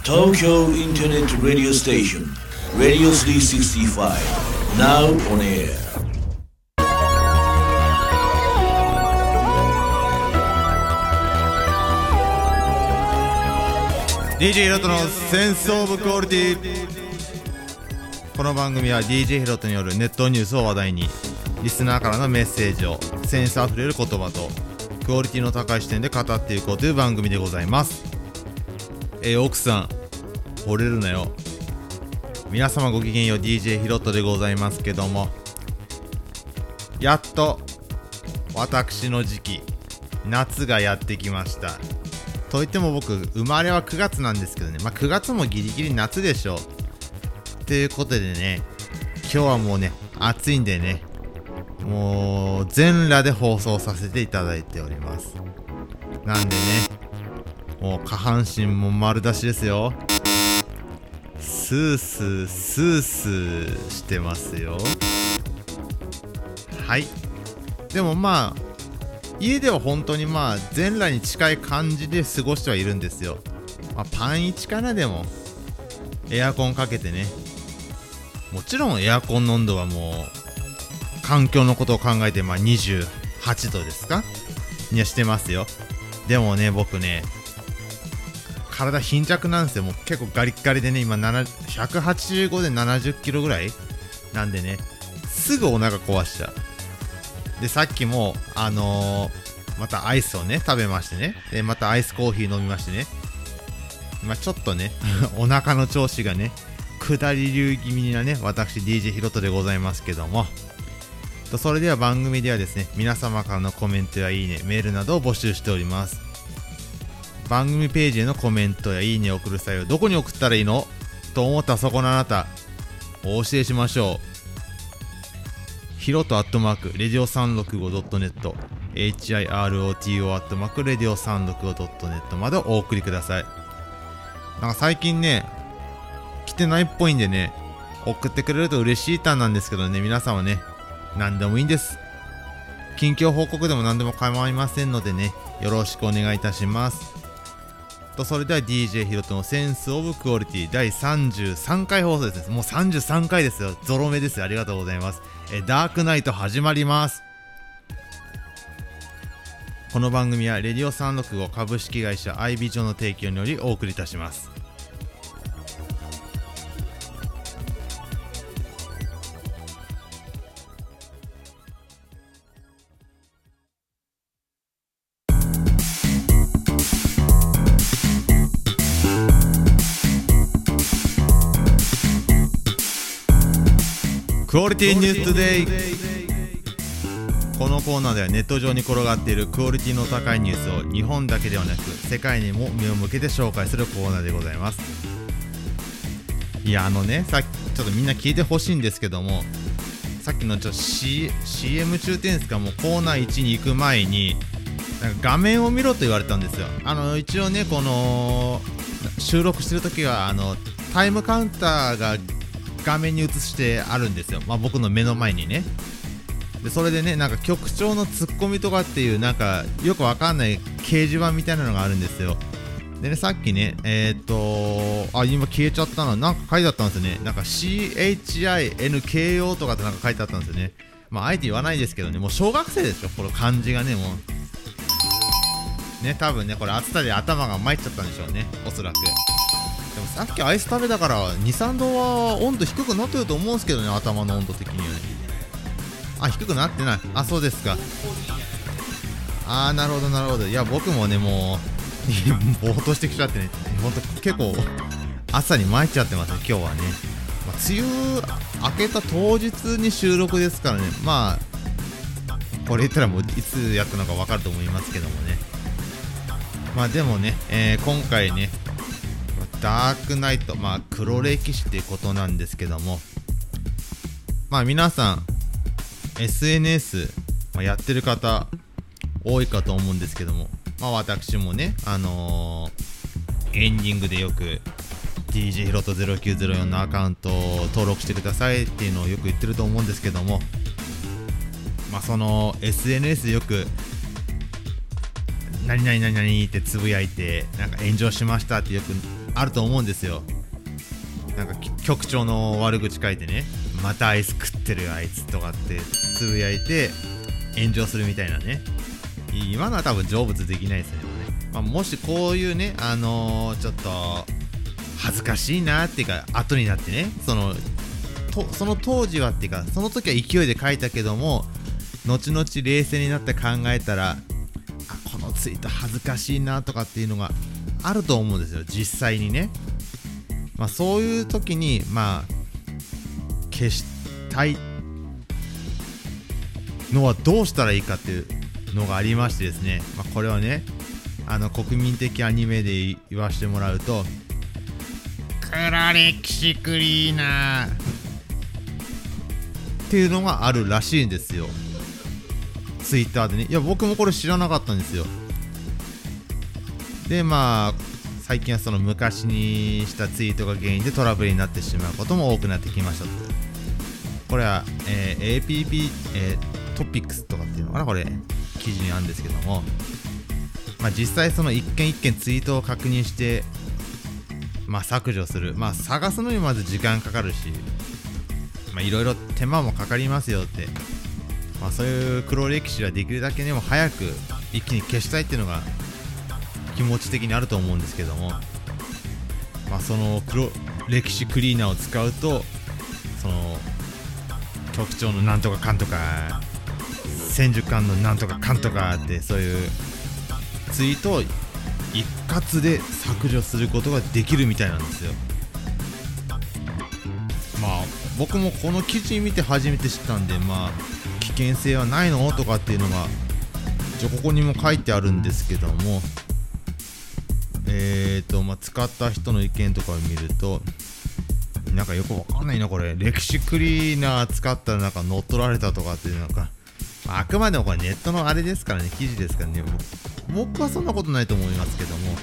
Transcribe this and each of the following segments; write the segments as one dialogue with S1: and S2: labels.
S1: Tokyo Internet Radio Station Radio 365 Now on air
S2: DJ ヒロトのセンスオブクオリティ。この番組は DJ ヒロトによるネットニュースを話題にリスナーからのメッセージをセンスあふれる言葉とクオリティの高い視点で語っていこうという番組でございます。奥さん惚れるなよ。皆様ごきげんよう、 DJ ヒロトでございますけども、やっと私の時期夏がやってきました。といっても僕生まれは9月なんですけどね、9月もギリギリ夏でしょう。ということでね、今日はもうね暑いんでね、もう全裸で放送させていただいております。なんでね、もう下半身も丸出しですよ。スースースースーしてますよ。はい。でも家では本当に全裸に近い感じで過ごしてはいるんですよ。パン1かな。でもエアコンかけてね、もちろんエアコンの温度はもう環境のことを考えて28度ですかにはしてますよ。でもね、僕ね体貧弱なんですよ。もう結構ガリッガリでね、今185で70キロぐらいなんでね、すぐお腹壊しちゃう。でさっきもまたアイスをね食べましてね、でまたアイスコーヒー飲みましてね、ちょっとねお腹の調子がね下り流気味なね私 DJ ヒロトでございますけども、それでは番組ではですね、皆様からのコメントやいいね、メールなどを募集しております。番組ページへのコメントやいいねを送る際はどこに送ったらいいのと思ったそこのあなた、お教えしましょう。ヒロト@radio365.net HIROTO@radio365.net までお送りください。なんか最近ね来てないっぽいんでね、送ってくれると嬉しいたんなんですけどね、皆さんはね何でもいいんです。近況報告でも何でも構いませんのでね、よろしくお願いいたします。それでは DJ ヒロトのセンスオブクオリティ第33回放送です。もう33回ですよ。ゾロ目ですよ。ありがとうございます。ダークナイト始まります。この番組はレディオ365株式会社 i ビジョンの提供によりお送りいたします。クオリティニューストゥデイ。このコーナーではネット上に転がっているクオリティの高いニュースを日本だけではなく世界にも目を向けて紹介するコーナーでございます。いやさっきちょっとみんな聞いてほしいんですけども、さっきのCM 中点ですか、もうコーナー1に行く前になんか画面を見ろと言われたんですよ。一応ねこの収録してる時はタイムカウンターが画面に映してあるんですよ。僕の目の前にね。でそれでね、なんか局長のツッコミとかっていうなんかよくわかんない掲示板みたいなのがあるんですよ。でね、さっきね今消えちゃったの、なんか書いてあったんですよね。なんか CHINKO とかってなんか書いてあったんですよね。あえて言わないですけどね、もう小学生ですよ、この漢字がね。もうね、多分ねこれ暑さで頭が参っちゃったんでしょうね、おそらく。でもさっきアイス食べたから2、3度は温度低くなってると思うんですけどね、頭の温度的にはね。低くなってない。そうですか。なるほどなるほど。いや僕もねもうぼーっとしてきちゃってね、ほんと結構朝に参っちゃってますね今日はね。梅雨明けた当日に収録ですからね、これ言ったらもういつやったのか分かると思いますけどもね。でもね、今回ねダークナイト、黒歴史っていうことなんですけども、皆さん SNS、やってる方多いかと思うんですけども、私もねエンディングでよく DJ ヒロト0904のアカウントを登録してくださいっていうのをよく言ってると思うんですけども、その SNS でよく何々何々ってつぶやいてなんか炎上しましたってよくあると思うんですよ。なんか局長の悪口書いてね、またアイス食ってるよあいつとかってつぶやいて炎上するみたいなね。今のは多分成仏できないですよね。もしこういうね、ちょっと恥ずかしいなっていうか、後になってね、その当時はっていうか、その時は勢いで書いたけども、後々冷静になって考えたら、このツイート恥ずかしいなとかっていうのがあると思うんですよ、実際にね。そういう時に消したいのはどうしたらいいかっていうのがありましてですね、これはね、国民的アニメで言わせてもらうと、黒歴史クリーナーっていうのがあるらしいんですよ、ツイッターでね。いや僕もこれ知らなかったんですよ。で最近はその昔にしたツイートが原因でトラブルになってしまうことも多くなってきましたと。これは、APP、トピックスとかっていうのかな、これ記事にあるんですけども、実際その一件一件ツイートを確認して削除する、探すのにまず時間かかるし、いろいろ手間もかかりますよって、そういう黒歴史はできるだけでも早く一気に消したいっていうのが気持ち的にあると思うんですけども、その黒歴史クリーナーを使うと、その局長のなんとかかんとか、千手観のなんとかかんとかって、そういうツイートを一括で削除することができるみたいなんですよ。僕もこの記事見て初めて知ったんで、危険性はないのとかっていうのがここにも書いてあるんですけども、使った人の意見とかを見ると、なんかよくわかんないな、これ歴史クリーナー使ったらなんか乗っ取られたとかっていう、なんかあくまでもこれネットのあれですからね、記事ですからね。僕はそんなことないと思いますけども、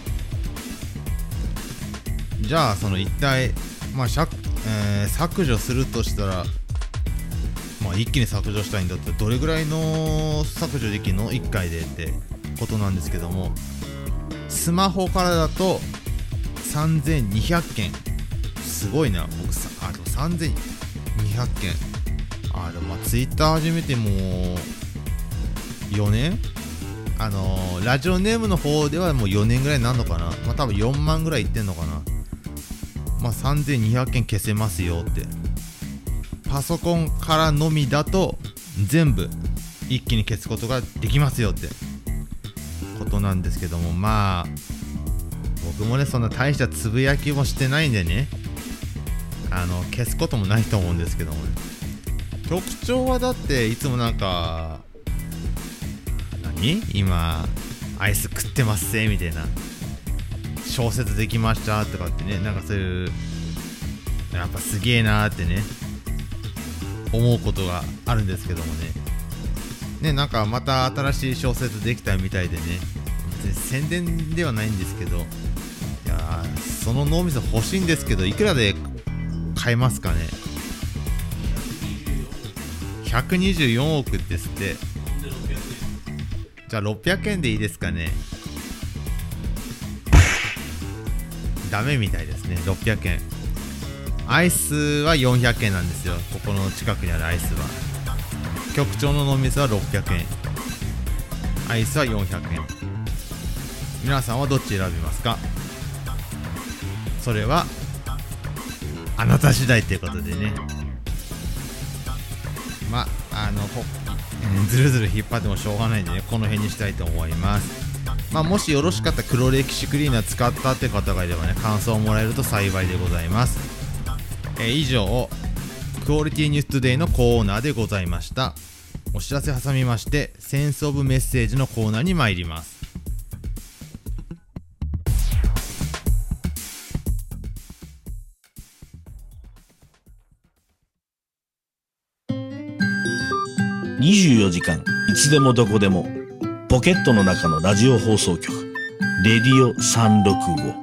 S2: じゃあその一体削除するとしたら、一気に削除したいんだったらどれぐらいの削除できるの1回でってことなんですけども、スマホからだと3200件、すごいな。僕でも3200件、でもツイッター始めても4年、ラジオネームの方ではもう4年ぐらいになるのかな。多分4万ぐらいいってんのかな。3200件消せますよって。パソコンからのみだと全部一気に消すことができますよってことなんですけども、僕もねそんな大したつぶやきもしてないんでね、消すこともないと思うんですけどもね。局長はだっていつもなんか今アイス食ってますぜみたいな、小説できましたとかってね、なんかそういうやっぱすげえなーってね思うことがあるんですけどもね。なんかまた新しい小説できたみたいでね、宣伝ではないんですけど、いやその脳みそ欲しいんですけど、いくらで買えますかね。124億ですって。じゃあ600円でいいですかね。ダメみたいですね。600円。アイスは400円なんですよ。ここの近くにあるアイスは。局長の脳みそは600円。アイスは400円。皆さんはどっち選びますか？それはあなた次第ということでね。ずるずる引っ張ってもしょうがないんでね、この辺にしたいと思います。もしよろしかったら黒歴史クリーナー使ったって方がいればね、感想をもらえると幸いでございます。以上、クオリティニューストゥデイのコーナーでございました。お知らせ挟みまして、センスオブメッセージのコーナーに参ります。
S1: 24時間いつでもどこでもポケットの中のラジオ放送局レディオ365。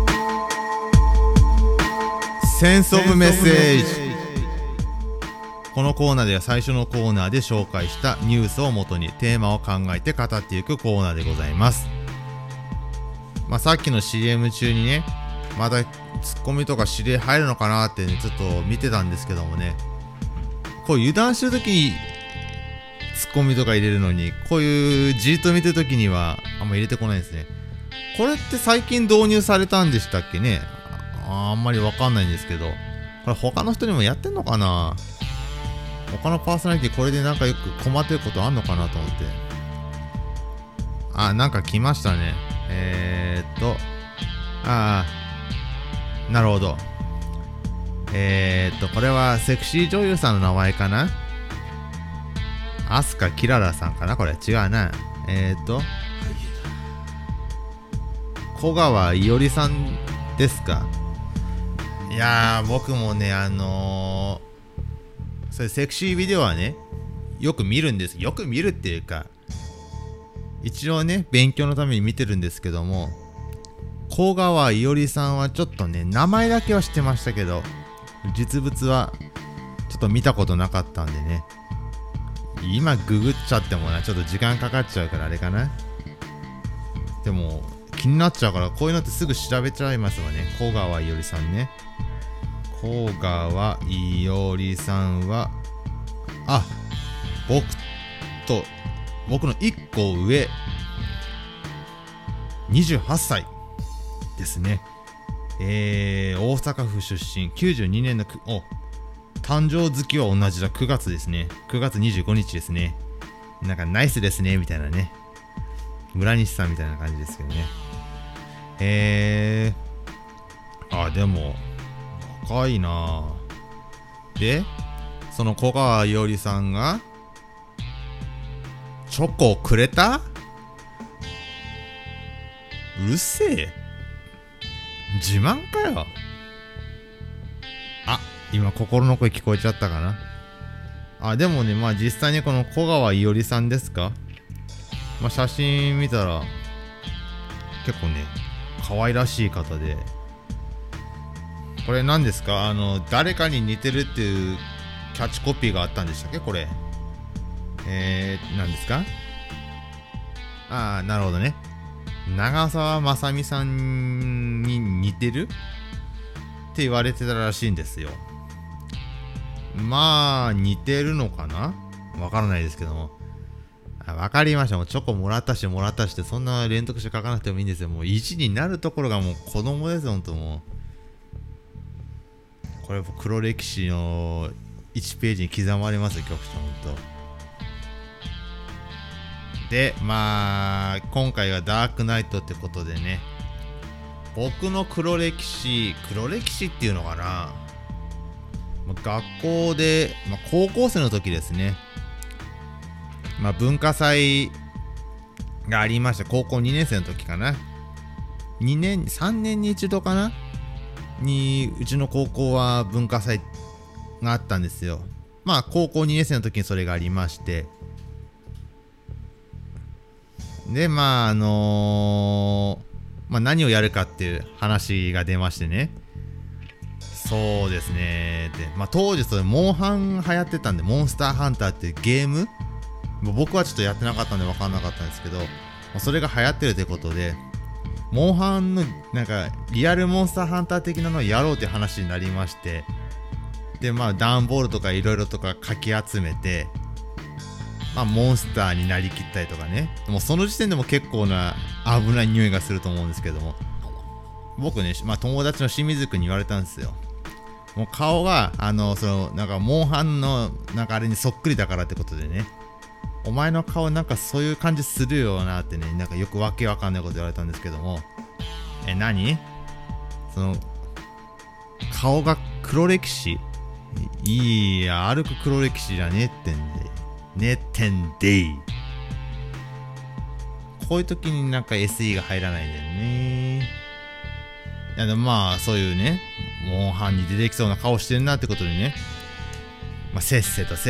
S2: センスオブメッセージ。 このコーナーでは最初のコーナーで紹介したニュースをもとにテーマを考えて語っていくコーナーでございます。さっきの CM 中にね、またツッコミとか指令入るのかなってね、ちょっと見てたんですけどもね、こう油断してる時にツッコミとか入れるのに、こういうじーっと見てる時にはあんま入れてこないですね。これって最近導入されたんでしたっけね。あんまりわかんないんですけど、これ他の人にもやってんのかな。他のパーソナリティこれでなんかよく困ってることあんのかなと思って。なんか来ましたね。なるほど。これはセクシー女優さんの名前かな。アスカキララさんかな。これ違うな。小川いおりさんですか。いやー、僕もね、そういうセクシービデオはね、よく見るんです。よく見るっていうか、一応ね、勉強のために見てるんですけども、小川いおりさんはちょっとね、名前だけは知ってましたけど、実物はちょっと見たことなかったんでね、今ググっちゃってもな、ちょっと時間かかっちゃうからあれかな。でも気になっちゃうから、こういうのってすぐ調べちゃいますわね。小川いおりさんね。小川いおりさんは、僕の1個上、28歳ですね。大阪府出身、92年の誕生月は同じだ。9月ですね。9月25日ですね。なんかナイスですねみたいなね、村西さんみたいな感じですけどね。でも若いな。で、その小川いおりさんがチョコをくれた？うるせえ、自慢かよ。今心の声聞こえちゃったかな。でもね、実際にこの小川いおりさんですか。写真見たら結構ね、可愛らしい方で、これ何ですか。誰かに似てるっていうキャッチコピーがあったんでしたっけ、これ。何ですか。なるほどね。長澤まさみさんに似てるって言われてたらしいんですよ。似てるのかな、わからないですけども。わかりました。もうチョコもらったしって、そんな連続して書かなくてもいいんですよ。もう1になるところがもう子供ですよ、ほんと。もうこれ黒歴史の1ページに刻まれますよ、局長。ほんとで、今回はダークナイトってことでね、僕の黒歴史っていうのかな。学校で、高校生の時ですね。文化祭がありました。高校2年生の時かな。3年に一度かなに、うちの高校は文化祭があったんですよ。高校2年生の時にそれがありまして。で、何をやるかっていう話が出ましてね。そうですね。で、当時それモンハン流行ってたんで、モンスターハンターっていうゲーム、僕はちょっとやってなかったんで分かんなかったんですけど、それが流行ってるってことで、モンハンのなんかリアルモンスターハンター的なのをやろうって話になりまして、で段ボールとかいろいろとかかき集めて、モンスターになりきったりとかね。もうその時点でも結構な危ない匂いがすると思うんですけども、僕ね、友達の清水君に言われたんですよ。もう顔がなんかモンハンのなんかあれにそっくりだからってことでね、お前の顔なんかそういう感じするよなってね、なんかよくわけわかんないこと言われたんですけども、何？顔が黒歴史？いや、歩く黒歴史じゃねえってんで。こういう時になんか SE が入らないんだよね。いやでもそういうね、モンハンに出てきそうな顔してるなってことでね、せっせと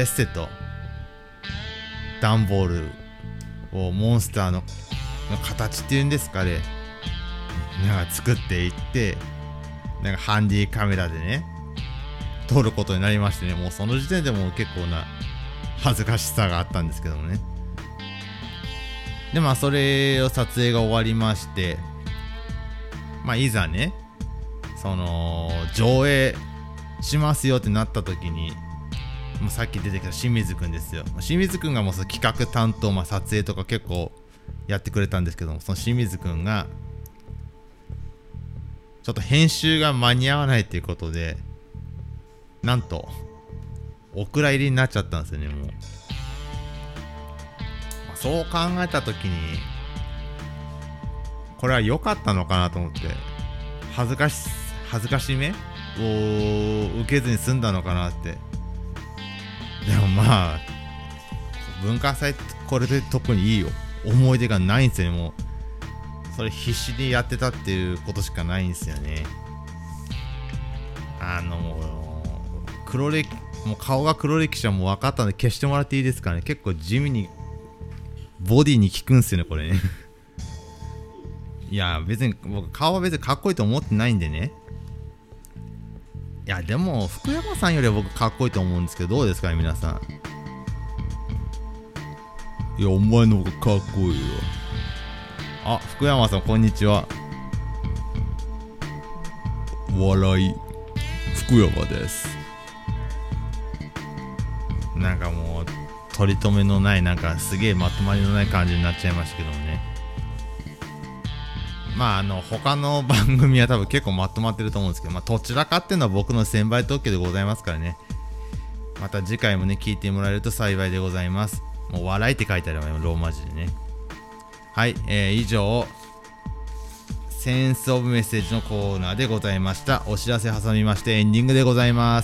S2: 段ボールをモンスターの形っていうんですかね、なんか作っていって、なんかハンディカメラでね撮ることになりましてね、もうその時点でもう結構な恥ずかしさがあったんですけどもね。でまあそれを撮影が終わりまして、まあいざねその上映しますよってなった時に、もうさっき出てきた清水くんですよ。清水くんがもうその企画担当、まあ、撮影とか結構やってくれたんですけども、その清水くんがちょっと編集が間に合わないっていうことで、なんとお蔵入りになっちゃったんですよね。もう、そう考えた時にこれは良かったのかなと思って、恥ずかしめを受けずに済んだのかなって。でもまあ文化祭これで特にいいよ思い出がないんですよね。もうそれ必死にやってたっていうことしかないんですよね。黒歴もう顔が黒歴史はもう分かったんで消してもらっていいですかね。結構地味にボディに効くんすよねこれねいや別に僕顔は別にかっこいいと思ってないんでね。いやでも福山さんよりは僕かっこいいと思うんですけど、どうですかね皆さん。いやお前の方がかっこいいわ。あ、福山さんこんにちは。笑い福山です。なんかもう取り留めのない、なんかすげえまとまりのない感じになっちゃいましたけどもね。まあ他の番組は多分結構まとまってると思うんですけど、まあどちらかっていうのは僕の専売特許でございますからね。また次回もね聞いてもらえると幸いでございます。もう笑いって書いてあるわよローマ字でね。はい、以上センスオブメッセージのコーナーでございました。お知らせ挟みましてエンディングでございます。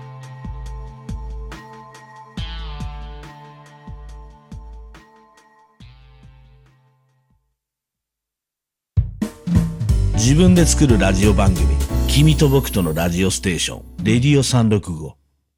S1: 自分で作るラジオ番組、君と僕とのラジオステーション、レディオ365。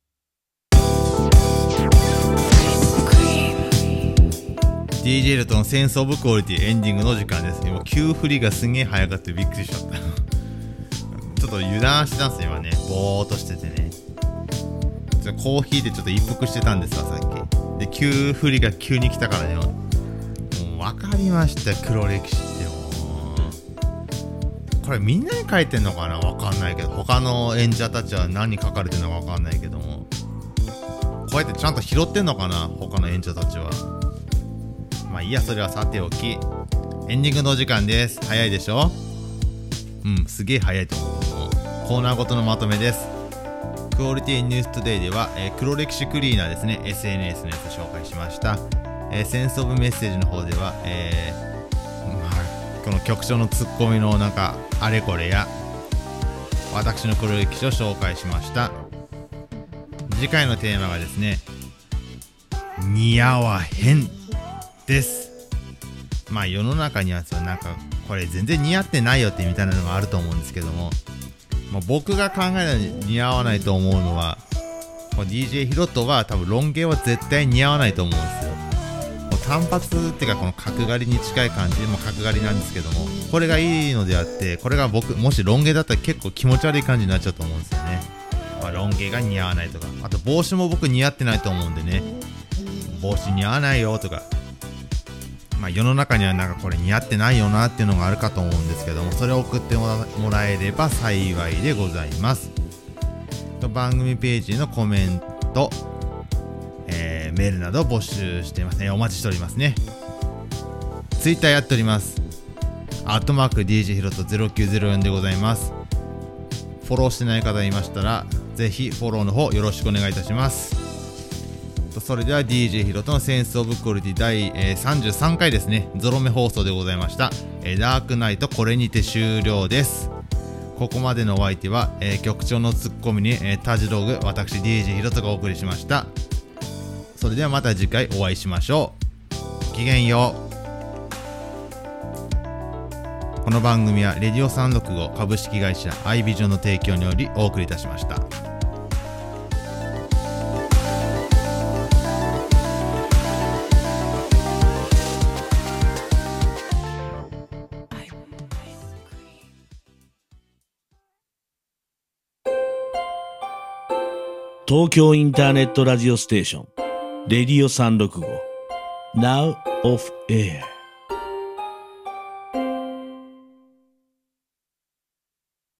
S2: DJ ルとのセンスオブクオリティエンディングの時間です。今急振りがすげえ早かったびっくりしちゃったちょっと油断してたんですよ今ね。ぼーっとしててね、ちょっとコーヒーでちょっと一服してたんですわさっきで。急振りが急に来たからね、もう分かりました。黒歴史ってもうこれみんなに書いてんのかな分かんないけど、他の演者たちは何書かれてんのか分かんないけども、こうやってちゃんと拾ってんのかな他の演者たちは。まあいいや、それはさておき、エンディングのお時間です。早いでしょ。すげえ早いと思う。コーナーごとのまとめです。クオリティニューストゥデイでは、黒歴史クリーナーですね、 SNS のやつ紹介しました。センスオブメッセージの方では、この局長のツッコミのなんかあれこれや私の黒歴史を紹介しました。次回のテーマがですね、似合わへんです。まあ世の中にはなんかこれ全然似合ってないよってみたいなのがあると思うんですけども、僕が考えるに似合わないと思うのは、DJ ヒロトは多分ロン毛は絶対似合わないと思うんですよ。単発っていうかこの角刈りに近い感じ、角刈りなんですけども、これがいいのであって、これが僕もしロン毛だったら結構気持ち悪い感じになっちゃうと思うんですよね。ロン毛が似合わないとか、あと帽子も僕似合ってないと思うんでね、帽子似合わないよとか、世の中にはなんかこれ似合ってないよなっていうのがあるかと思うんですけども、それを送ってもらえれば幸いでございます。番組ページのコメント、メールなど募集していますね。お待ちしておりますね。ツイッターやっております。@DJ ヒロト0904でございます。フォローしてない方いましたらぜひフォローの方よろしくお願いいたします。それでは DJ ヒロトのセンスオブクオリティ第、33回ですね、ゾロ目放送でございました。ダークナイトこれにて終了です。ここまでのお相手は、局長のツッコミに、タジログ私 DJ ヒロトがお送りしました。それではまた次回お会いしましょう。ごきげんよう。この番組はレディオ365株式会社アイビジョンの提供によりお送りいたしました。
S1: 東京インターネットラジオステーション、レディオ365 Now of Air